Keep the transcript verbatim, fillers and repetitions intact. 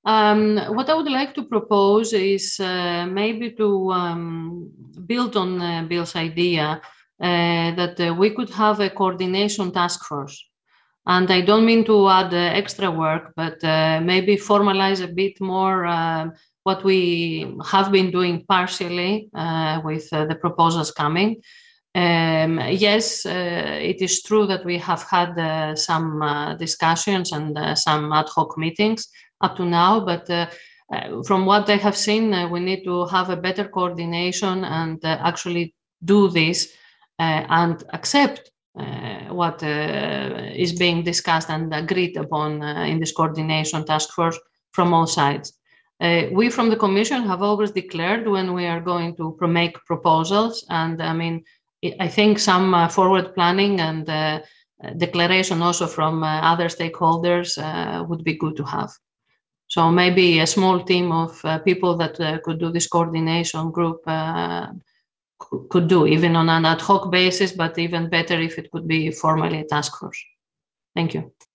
Um, what I would like to propose is uh, maybe to um, build on uh, Bill's idea uh, that uh, we could have a coordination task force. And I don't mean to add uh, extra work, but uh, maybe formalize a bit more uh, what we have been doing partially uh, with uh, the proposals coming. Um, yes, uh, it is true that we have had uh, some uh, discussions and uh, some ad hoc meetings up to now, but uh, uh, from what I have seen, uh, we need to have a better coordination and uh, actually do this uh, and accept uh, what uh, is being discussed and agreed upon uh, in this coordination task force from all sides. Uh, we from the Commission have always declared when we are going to pro make proposals, and I mean, I think some uh, forward planning and uh, declaration also from uh, other stakeholders uh, would be good to have. So maybe a small team of uh, people that uh, could do this coordination group uh, could do, even on an ad hoc basis, but even better if it could be formally a task force. Thank you.